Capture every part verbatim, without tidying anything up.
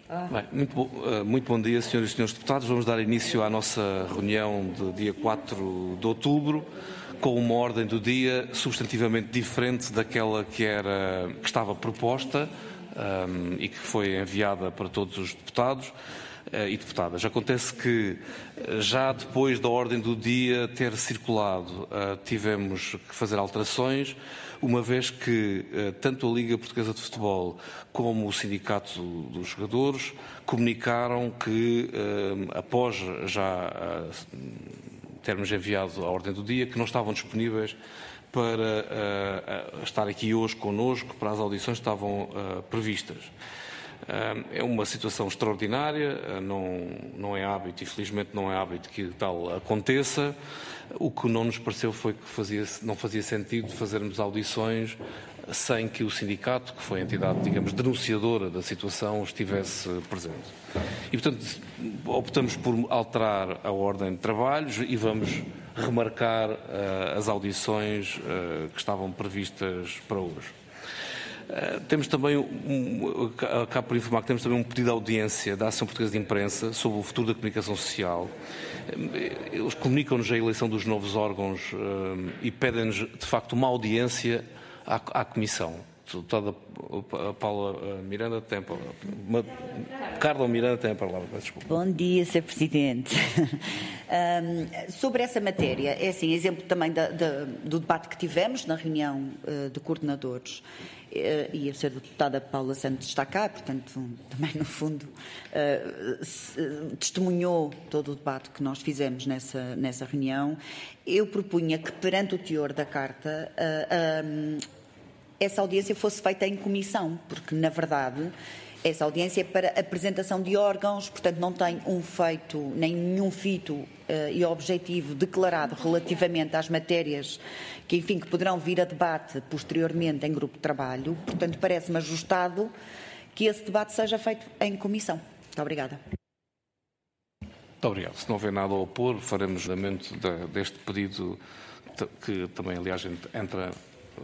Bem, muito, bo, muito bom dia, senhoras e senhores deputados. Vamos dar início à nossa reunião de dia quatro de outubro, com uma ordem do dia substantivamente diferente daquela que, era, que estava proposta um, e que foi enviada para todos os deputados uh, e deputadas. Acontece que, já depois da ordem do dia ter circulado, uh, tivemos que fazer alterações, uma vez que uh, tanto a Liga Portuguesa de Futebol como o Sindicato dos Jogadores comunicaram que, uh, após já uh, termos enviado a ordem do dia, que não estavam disponíveis para uh, estar aqui hoje connosco para as audições que estavam uh, previstas. Uh, é uma situação extraordinária, uh, não, não é hábito, infelizmente não é hábito que tal aconteça. O que não nos pareceu foi que fazia, não fazia sentido fazermos audições sem que o sindicato, que foi a entidade, digamos, denunciadora da situação, estivesse presente. E, portanto, optamos por alterar a ordem de trabalhos e vamos remarcar uh, as audições uh, que estavam previstas para hoje. Uh, temos também, um, acabo por informar que temos também um pedido de audiência da Ação Portuguesa de Imprensa sobre o futuro da comunicação social. Eles comunicam-nos a eleição dos novos órgãos uh, e pedem-nos, de facto, uma audiência à, à Comissão. Toda a Paula Miranda tem a palavra. Carla Miranda tem a palavra. Desculpa. Bom dia, senhor Presidente. um, sobre essa matéria, é assim, exemplo também da, da, do debate que tivemos na reunião uh, de coordenadores, uh, e a senhora deputada Paula Santos está cá, portanto, um, também no fundo uh, se, uh, testemunhou todo o debate que nós fizemos nessa, nessa reunião. Eu propunha que, perante o teor da carta, uh, um, essa audiência fosse feita em comissão, porque, na verdade, essa audiência é para apresentação de órgãos, portanto, não tem um feito, nem nenhum fito uh, e objetivo declarado relativamente às matérias que, enfim, que poderão vir a debate posteriormente em grupo de trabalho. Portanto, parece-me ajustado que esse debate seja feito em comissão. Muito obrigada. Muito obrigado. Se não houver nada a opor, faremos andamento deste pedido, que também, aliás, entra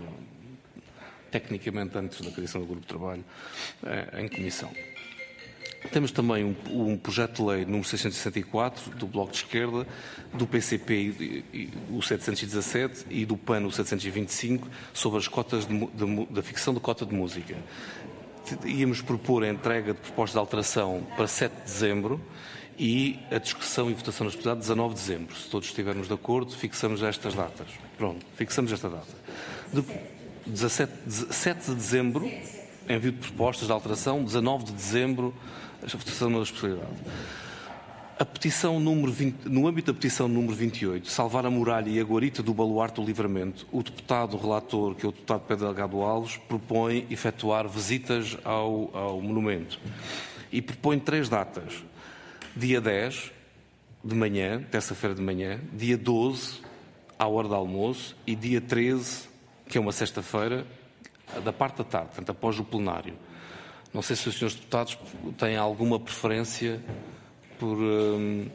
tecnicamente antes da criação do grupo de trabalho, eh, em comissão. Temos também um, um projeto de lei número seiscentos e sessenta e quatro do Bloco de Esquerda, do P C P, e, e, o setecentos e dezassete, e do PAN, o setecentos e vinte e cinco, sobre as cotas de, de, da fixação de cota de música. Íamos propor a entrega de propostas de alteração para sete de dezembro e a discussão e votação nas deputadas dezanove de dezembro. Se todos estivermos de acordo, fixamos estas datas. Pronto, fixamos esta data. De, dezassete, sete de dezembro, envio de propostas de alteração, dezanove de dezembro, a votação da especialidade. A petição número vinte, no âmbito da petição número vinte e oito, salvar a muralha e a guarita do baluarte do Livramento, o deputado relator, que é o deputado Pedro Delgado Alves, propõe efetuar visitas ao, ao monumento e propõe três datas: dia dez de manhã, terça-feira de manhã, dia doze, à hora do almoço, e dia treze, que é uma sexta-feira, da parte da tarde, portanto, após o plenário. Não sei se os senhores deputados têm alguma preferência por... Hum...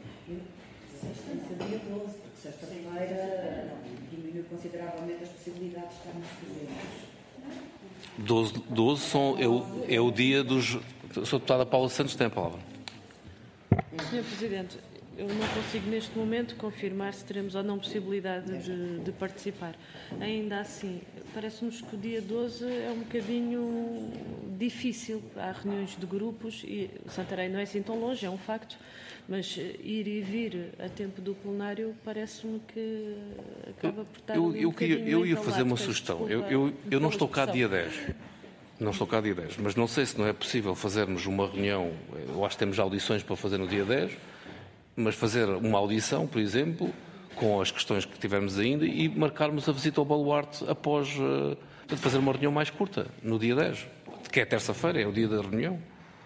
Dia doze, porque sexta-feira diminuiu consideravelmente as possibilidades de estarmos presentes. doze são, é, o, é o dia dos... A senhora deputada Paula Santos tem a palavra. senhor Presidente, eu não consigo neste momento confirmar se teremos ou não possibilidade de, de participar. Ainda assim, parece-nos que o dia doze é um bocadinho difícil. Há reuniões de grupos e Santarém não é assim tão longe, é um facto, mas ir e vir a tempo do plenário parece-me que acaba por estar eu, um eu, bocadinho eu, eu ia entalado. fazer uma Peço sugestão. desculpa Eu, eu, eu não estou cá expressão. dia dez. Não estou cá dia dez, mas não sei se não é possível fazermos uma reunião. Eu acho que temos audições para fazer no dia dez, mas fazer uma audição, por exemplo, com as questões que tivermos ainda, e marcarmos a visita ao baluarte após uh, fazer uma reunião mais curta, no dia dez, que é terça-feira, é o dia da reunião.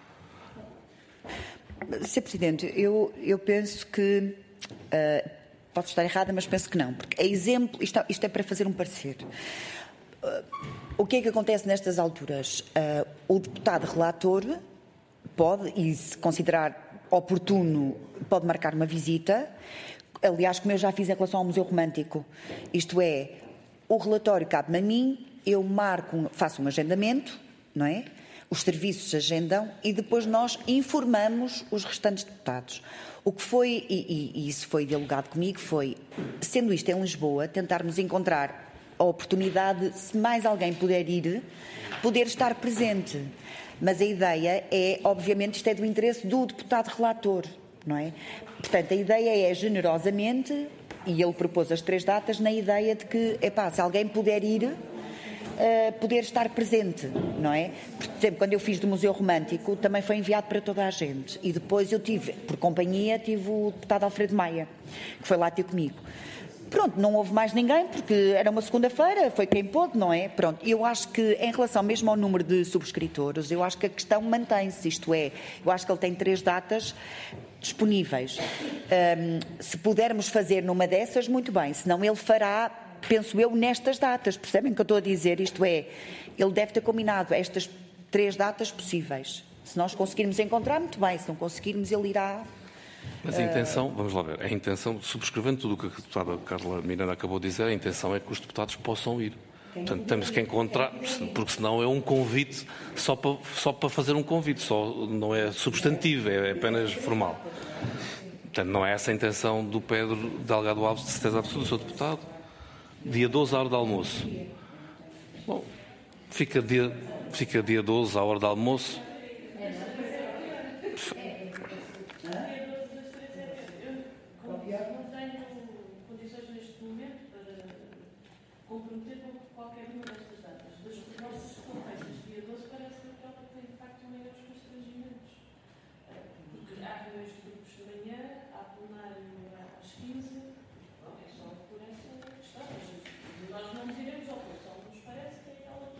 senhor Presidente, eu, eu penso que, uh, posso estar errada, mas penso que não, porque é exemplo, isto, isto é para fazer um parecer. Uh, o que é que acontece nestas alturas? Uh, o deputado relator pode, e se considerar oportuno, pode marcar uma visita, aliás, como eu já fiz em relação ao Museu Romântico. Isto é, o relatório cabe-me a mim, eu marco, faço um agendamento, não é? os serviços agendam e depois nós informamos os restantes deputados. O que foi, e, e isso foi dialogado comigo, foi, sendo isto em Lisboa, tentarmos encontrar a oportunidade, se mais alguém puder ir, poder estar presente. Mas a ideia é, obviamente, isto é do interesse do deputado relator, não é? Portanto, a ideia é, generosamente, e ele propôs as três datas, na ideia de que, epá, se alguém puder ir, Uh, poder estar presente, não é? Por exemplo, quando eu fiz do Museu Romântico, também foi enviado para toda a gente. E depois eu tive, por companhia, tive o deputado Alfredo Maia, que foi lá ter comigo. Pronto, não houve mais ninguém, porque era uma segunda-feira, foi quem pôde, não é? Pronto, eu acho que, em relação mesmo ao número de subscritores, eu acho que a questão mantém-se, isto é, eu acho que ele tem três datas disponíveis. Um, se pudermos fazer numa dessas, muito bem, senão ele fará, penso eu, nestas datas, percebem o que eu estou a dizer? Isto é, ele deve ter combinado estas três datas possíveis. Se nós conseguirmos encontrar, muito bem, se não conseguirmos, ele irá... Mas a intenção, vamos lá ver, a intenção, subscrevendo tudo o que a deputada Carla Miranda acabou de dizer, a intenção é que os deputados possam ir. Portanto, temos que encontrar, porque senão é um convite só para, só para fazer um convite, só, não é substantivo, é apenas formal. Portanto, não é essa a intenção do Pedro Delgado Alves, de certeza absoluta, o seu deputado. Dia doze, à hora do almoço. Bom, fica dia, fica dia doze, à hora do almoço. Comprometer com qualquer uma destas datas. Das nossas conversas, dia doze, parece que ela tem, de facto, maiores constrangimentos. Porque há reuniões de grupos de manhã, há plenário às quinze, não é só por essa questão. Mas nós não nos iremos ao posto, só nos parece que é ela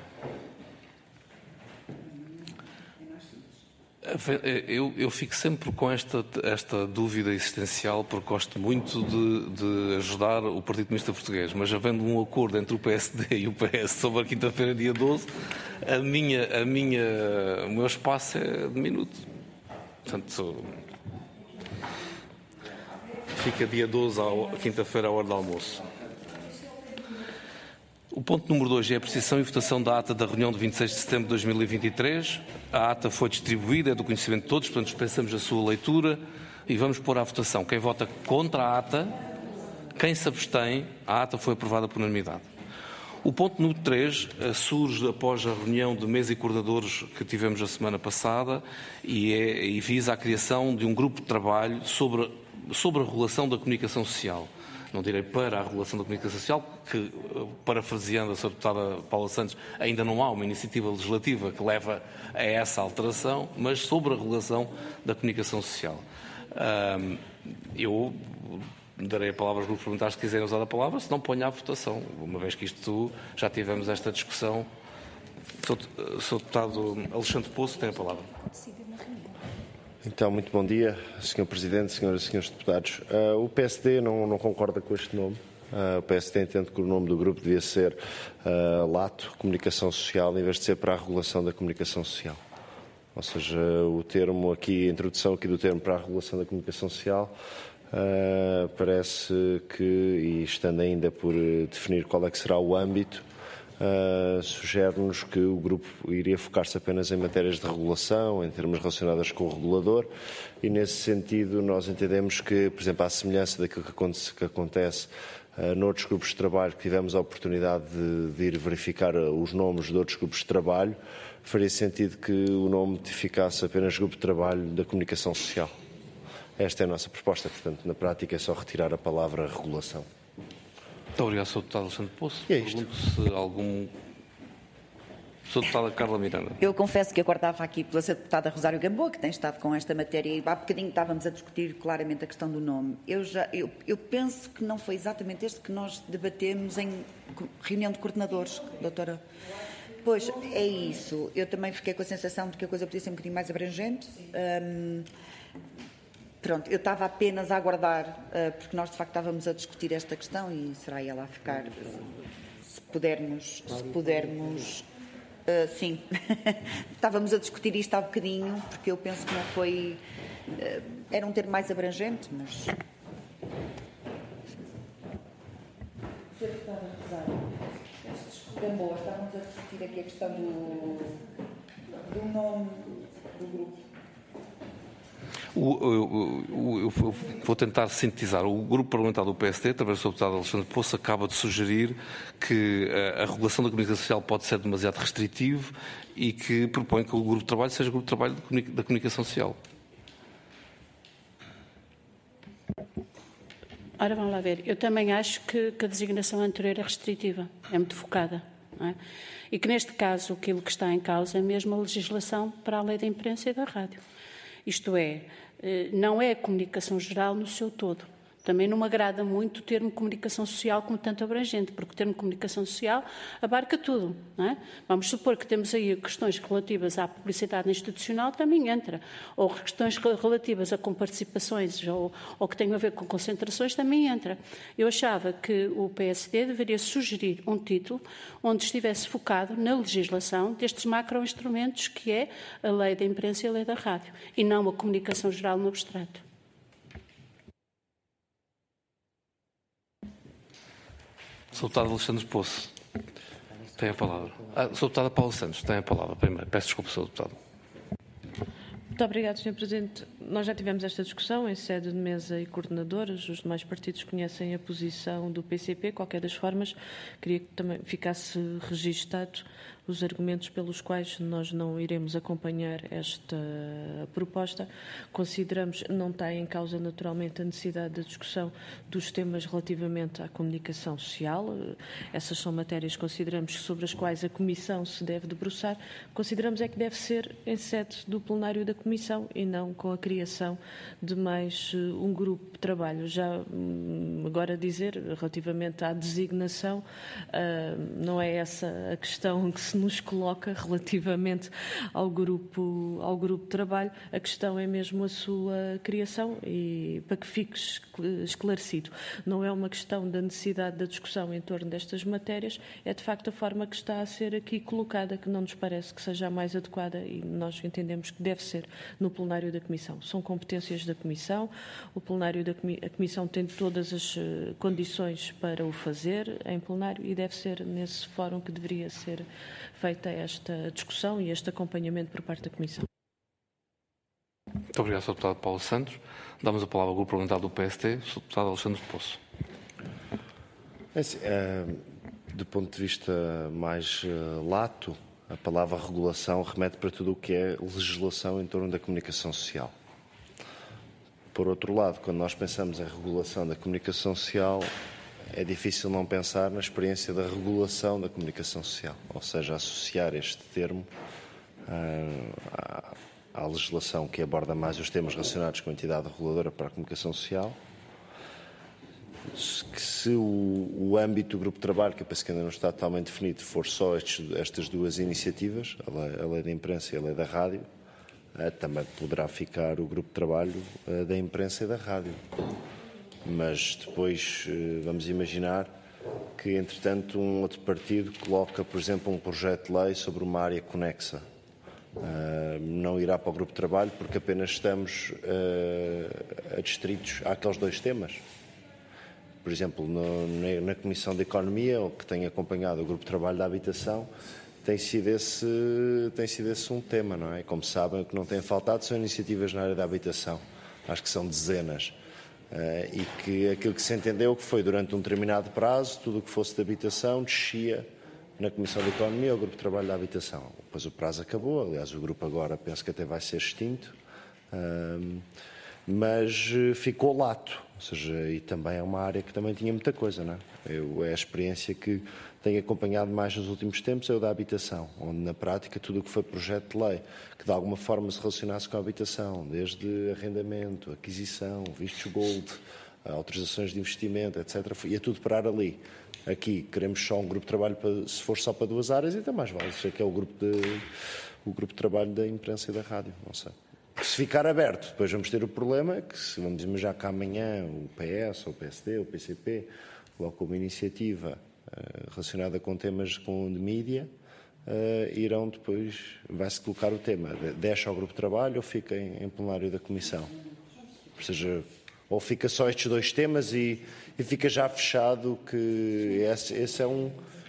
que... Eu, eu fico sempre com esta, esta dúvida existencial, porque gosto muito de, de ajudar o Partido Comunista Português, mas havendo um acordo entre o P S D e o P S sobre a quinta-feira, dia doze, a minha, a minha, o meu espaço é diminuto. Portanto, fica dia doze, à quinta-feira, à hora do almoço. O ponto número dois é a apreciação e votação da ata da reunião de vinte e seis de setembro de dois mil e vinte e três. A ata foi distribuída, é do conhecimento de todos, portanto dispensamos a sua leitura e vamos pôr à votação. Quem vota contra a ata, quem se abstém, a ata foi aprovada por unanimidade. O ponto número três surge após a reunião de mesa e coordenadores que tivemos a semana passada e, é, e visa a criação de um grupo de trabalho sobre, sobre a regulação da comunicação social. Não direi para a regulação da comunicação social, que, parafraseando a sua deputada Paula Santos, ainda não há uma iniciativa legislativa que leva a essa alteração, mas sobre a regulação da comunicação social. Eu darei a palavra aos grupos parlamentares se quiserem usar a palavra, se não ponha à votação, uma vez que isto já tivemos esta discussão. O senhor deputado Alexandre Poço tem a palavra. Então, muito bom dia, senhor Presidente, senhoras e senhores deputados. Uh, o P S D não, não concorda com este nome. Uh, o P S D entende que o nome do grupo devia ser uh, Lato, Comunicação Social, em vez de ser para a regulação da comunicação social. Ou seja, o termo aqui, a introdução aqui do termo para a regulação da comunicação social, uh, parece que, e estando ainda por definir qual é que será o âmbito, Uh, sugere-nos que o grupo iria focar-se apenas em matérias de regulação, em termos relacionadas com o regulador, e nesse sentido nós entendemos que, por exemplo, à semelhança daquilo que acontece, que acontece uh, noutros grupos de trabalho, que tivemos a oportunidade de, de ir verificar os nomes de outros grupos de trabalho, faria sentido que o nome ficasse apenas Grupo de Trabalho da Comunicação Social. Esta é a nossa proposta, portanto, na prática é só retirar a palavra regulação. Muito obrigado, senhor deputado Alexandre Poço. E é isto. Pergunto se algum... senhora deputada Carla Miranda. Eu confesso que aguardava aqui pela senhora deputada Rosário Gamboa, que tem estado com esta matéria, e há bocadinho estávamos a discutir claramente a questão do nome. Eu, já, eu, eu penso que não foi exatamente este que nós debatemos em reunião de coordenadores, doutora. Pois, é isso. Eu também fiquei com a sensação de que a coisa podia ser um bocadinho mais abrangente. Hum, Pronto, eu estava apenas a aguardar, uh, porque nós de facto estávamos a discutir esta questão e será ela a ficar, se pudermos, se pudermos, uh, sim, estávamos a discutir isto há bocadinho, porque eu penso que não foi, uh, era um termo mais abrangente, mas... senhora deputada Rosário, Gamboa, estávamos a discutir aqui a questão do... do nome do grupo. O, o, o, eu vou tentar sintetizar. O grupo parlamentar do P S D, através do seu deputado Alexandre Poço, acaba de sugerir que a, a regulação da comunicação social pode ser demasiado restritivo e que propõe que o grupo de trabalho seja o grupo de trabalho de comunica, da comunicação social. Ora, vamos lá ver. Eu também acho que, que a designação anterior é restritiva, é muito focada. Não é? E que, neste caso, aquilo que está em causa é mesmo a legislação para a lei da imprensa e da rádio. Isto é, não é a comunicação geral no seu todo. Também não me agrada muito o termo comunicação social como tanto abrangente, porque o termo comunicação social abarca tudo. Não é? Vamos supor que temos aí questões relativas à publicidade institucional, também entra. Ou questões relativas a comparticipações ou, ou que tenham a ver com concentrações, também entra. Eu achava que o P S D deveria sugerir um título onde estivesse focado na legislação destes macro-instrumentos que é a lei da imprensa e a lei da rádio, e não a comunicação geral no abstrato. Sou deputado Alexandre Poço. Tem a palavra. Ah, sou deputado Paulo Santos. Tem a palavra. Primeiro. Peço desculpa, senhor deputado. Muito obrigado, senhor Presidente. Nós já tivemos esta discussão em sede de mesa e coordenadores. Os demais partidos conhecem a posição do P C P. Qualquer das formas, queria que também ficasse registado os argumentos pelos quais nós não iremos acompanhar esta proposta. Consideramos, não está em causa naturalmente a necessidade da discussão dos temas relativamente à comunicação social. Essas são matérias que consideramos sobre as quais a Comissão se deve debruçar. Consideramos é que deve ser em sede do plenário da Comissão e não com a criação de mais um grupo de trabalho. Já agora dizer, relativamente à designação, não é essa a questão que se nos coloca relativamente ao grupo, ao grupo de trabalho. A questão é mesmo a sua criação e para que fique esclarecido. Não é uma questão da necessidade da discussão em torno destas matérias, é de facto a forma que está a ser aqui colocada, que não nos parece que seja a mais adequada e nós entendemos que deve ser no plenário da Comissão. São competências da Comissão, o plenário da a Comissão tem todas as condições para o fazer em plenário e deve ser nesse fórum que deveria ser feita esta discussão e este acompanhamento por parte da Comissão. Muito obrigado, senhor deputado Paulo Santos. Damos a palavra ao grupo parlamentar do P S D, senhor deputado Alexandre Poço. É assim, é, do ponto de vista mais uh, lato, a palavra regulação remete para tudo o que é legislação em torno da comunicação social. Por outro lado, quando nós pensamos em regulação da comunicação social, é difícil não pensar na experiência da regulação da comunicação social, ou seja, associar este termo uh, à, à legislação que aborda mais os temas relacionados com a entidade reguladora para a comunicação social. Que se o, o âmbito do grupo de trabalho, que eu penso que ainda não está totalmente definido, for só estes, estas duas iniciativas, a lei, a lei da imprensa e a lei da rádio, uh, também poderá ficar o grupo de trabalho uh, da imprensa e da rádio. Mas depois uh, vamos imaginar que, entretanto, um outro partido coloca, por exemplo, um projeto de lei sobre uma área conexa. Uh, não irá para o grupo de trabalho porque apenas estamos uh, adstritos àqueles dois temas. Por exemplo, no, na Comissão de Economia, que tem acompanhado o grupo de trabalho da habitação, tem sido esse, tem sido esse um tema, não é? Como sabem, o que não tem faltado são iniciativas na área da habitação. Acho que são dezenas. Uh, e que aquilo que se entendeu que foi durante um determinado prazo, tudo o que fosse de habitação descia na Comissão de Economia ao grupo de trabalho da habitação. Depois o prazo acabou, aliás o grupo agora penso que até vai ser extinto, uh, mas ficou lato, ou seja, e também é uma área que também tinha muita coisa, não é? Eu, é a experiência que tenho acompanhado mais nos últimos tempos, é o da habitação, onde na prática tudo o que foi projeto de lei, que de alguma forma se relacionasse com a habitação, desde arrendamento, aquisição, vistos gold, autorizações de investimento, etcétera, ia tudo parar ali. Aqui queremos só um grupo de trabalho, para, se for só para duas áreas, então mais vale, sei que é o grupo, de, o grupo de trabalho da imprensa e da rádio, não sei. Se ficar aberto, depois vamos ter o problema que, se vamos imaginar que amanhã o P S, ou o P S D, ou o P C P, colocam uma iniciativa uh, relacionada com temas com de mídia, uh, irão depois, vai-se colocar o tema, deixa ao grupo de trabalho ou fica em, em plenário da Comissão. Ou seja, ou fica só estes dois temas e, e fica já fechado que esse, esse é um...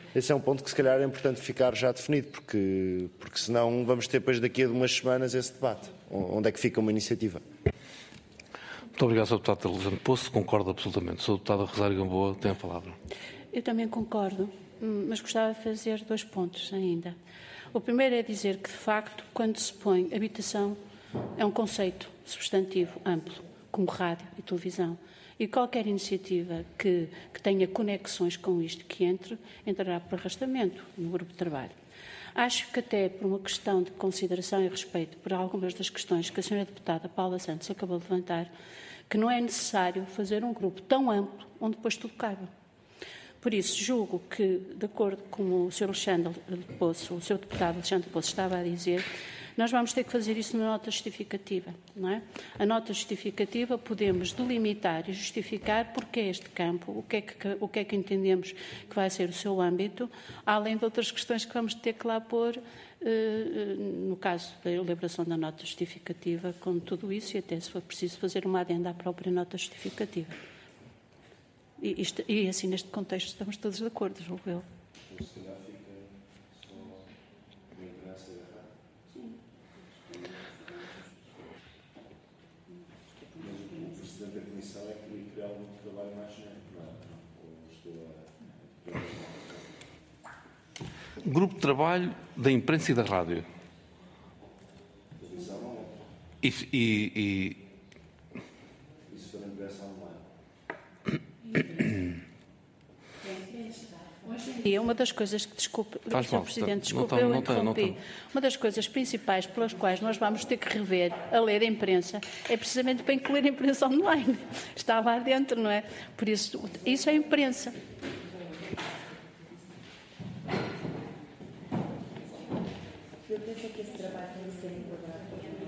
esse é um ponto que se calhar é importante ficar já definido, porque, porque senão vamos ter depois daqui a umas semanas esse debate. Onde é que fica uma iniciativa? Muito obrigado, senhor Deputado Alexandre Poço. Concordo absolutamente. senhor Deputado Rosário Gamboa tem a palavra. Eu também concordo, mas gostava de fazer dois pontos ainda. O primeiro é dizer que, de facto, quando se põe habitação, é um conceito substantivo amplo, como rádio e televisão. E qualquer iniciativa que, que tenha conexões com isto, que entre, entrará por arrastamento no grupo de trabalho. Acho que até por uma questão de consideração e respeito por algumas das questões que a senhora deputada Paula Santos acabou de levantar, que não é necessário fazer um grupo tão amplo onde depois tudo caiba. Por isso, julgo que, de acordo com o senhor Alexandre Poço, o senhor deputado Alexandre Poço estava a dizer, nós vamos ter que fazer isso na nota justificativa, não é? A nota justificativa podemos delimitar e justificar porque é este campo, o que é que, o que é que entendemos que vai ser o seu âmbito, além de outras questões que vamos ter que lá pôr, eh, no caso da elaboração da nota justificativa, com tudo isso, e até se for preciso fazer uma adenda à própria nota justificativa. E, isto, e assim, neste contexto, estamos todos de acordo, julgo eu. Grupo de trabalho da imprensa e da rádio. E, e, e... E uma das coisas que, desculpe, Faz senhor mal, Presidente, desculpe, não, eu não, interrompi. não, não. Uma das coisas principais pelas quais nós vamos ter que rever a lei da imprensa é precisamente para incluir a imprensa online. Está lá dentro, não é? Por isso, isso é imprensa. Eu penso que esse trabalho tem de ser enquadrado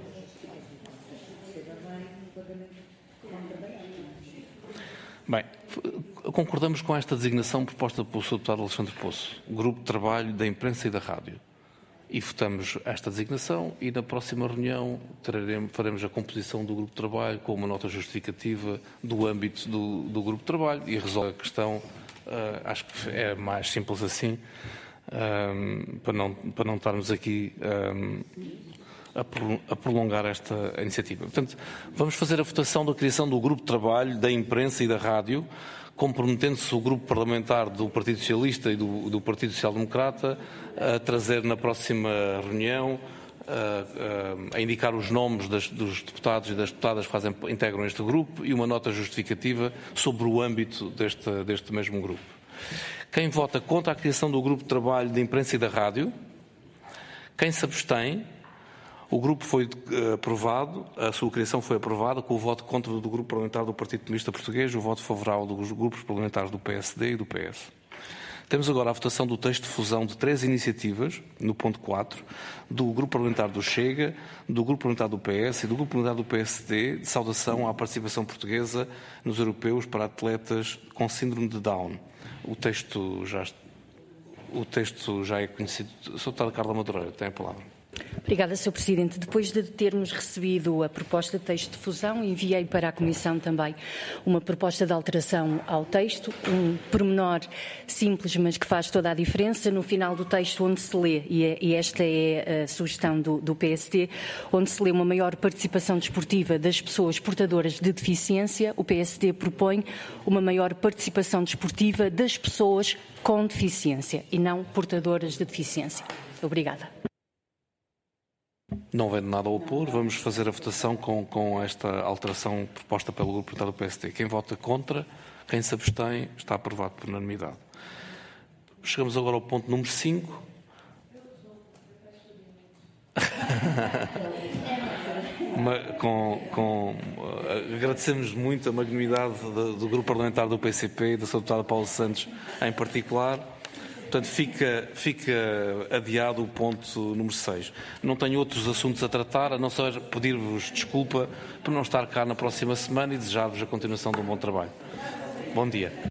com trabalhar. Bem, concordamos com esta designação proposta pelo senhor deputado Alexandre Poço, Grupo de Trabalho da Imprensa e da Rádio. E votamos esta designação e na próxima reunião traremos, faremos a composição do Grupo de Trabalho com uma nota justificativa do âmbito do, do Grupo de Trabalho e resolve a questão, uh, acho que é mais simples assim, um, para, não, para não estarmos aqui um, a prolongar esta iniciativa. Portanto, vamos fazer a votação da criação do Grupo de Trabalho da Imprensa e da Rádio, comprometendo-se o Grupo Parlamentar do Partido Socialista e do, do Partido Social Democrata a trazer na próxima reunião, a, a, a indicar os nomes das, dos deputados e das deputadas que fazem, integram este grupo e uma nota justificativa sobre o âmbito deste, deste mesmo grupo. Quem vota contra a criação do Grupo de Trabalho da Imprensa e da Rádio? Quem se abstém? O grupo foi aprovado, a sua criação foi aprovada com o voto contra do Grupo Parlamentar do Partido Comunista Português e o voto favorável dos grupos parlamentares do P S D e do P S. Temos agora a votação do texto de fusão de três iniciativas, no ponto quatro, do Grupo Parlamentar do Chega, do Grupo Parlamentar do P S e do Grupo Parlamentar do P S D, de saudação à participação portuguesa nos europeus para atletas com síndrome de Down. O texto já, o texto já é conhecido. senhora Deputada Carla Madureira, tem a palavra. Obrigada, senhor Presidente. Depois de termos recebido a proposta de texto de fusão, enviei para a Comissão também uma proposta de alteração ao texto, um pormenor simples, mas que faz toda a diferença. No final do texto, onde se lê, e, é, e esta é a sugestão do, do P S D, onde se lê uma maior participação desportiva das pessoas portadoras de deficiência, o P S D propõe uma maior participação desportiva das pessoas com deficiência e não portadoras de deficiência. Obrigada. Não vendo nada a opor, vamos fazer a votação com, com esta alteração proposta pelo Grupo Parlamentar do P S D. Quem vota contra, quem se abstém, está aprovado por unanimidade. Chegamos agora ao ponto número cinco. com, com, agradecemos muito a magnanimidade do, do Grupo Parlamentar do P C P e da senhora Deputada Paula Santos em particular. Portanto, fica, fica adiado o ponto número seis. Não tenho outros assuntos a tratar, a não ser pedir-vos desculpa por não estar cá na próxima semana e desejar-vos a continuação de um bom trabalho. Bom dia.